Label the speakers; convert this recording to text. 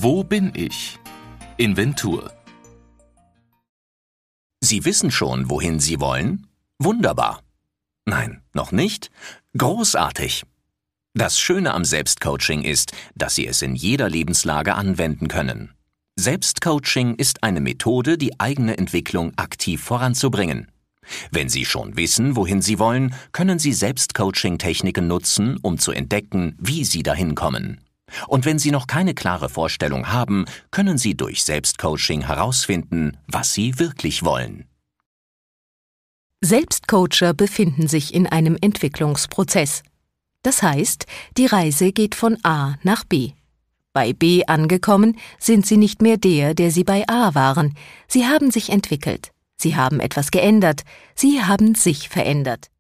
Speaker 1: Wo bin ich? Inventur.
Speaker 2: Sie wissen schon, wohin Sie wollen? Wunderbar. Nein, noch nicht? Großartig. Das Schöne am Selbstcoaching ist, dass Sie es in jeder Lebenslage anwenden können. Selbstcoaching ist eine Methode, die eigene Entwicklung aktiv voranzubringen. Wenn Sie schon wissen, wohin Sie wollen, können Sie Selbstcoaching-Techniken nutzen, um zu entdecken, wie Sie dahin kommen. Und wenn Sie noch keine klare Vorstellung haben, können Sie durch Selbstcoaching herausfinden, was Sie wirklich wollen.
Speaker 3: Selbstcoacher befinden sich in einem Entwicklungsprozess. Das heißt, die Reise geht von A nach B. Bei B angekommen, sind Sie nicht mehr der Sie bei A waren. Sie haben sich entwickelt. Sie haben etwas geändert. Sie haben sich verändert.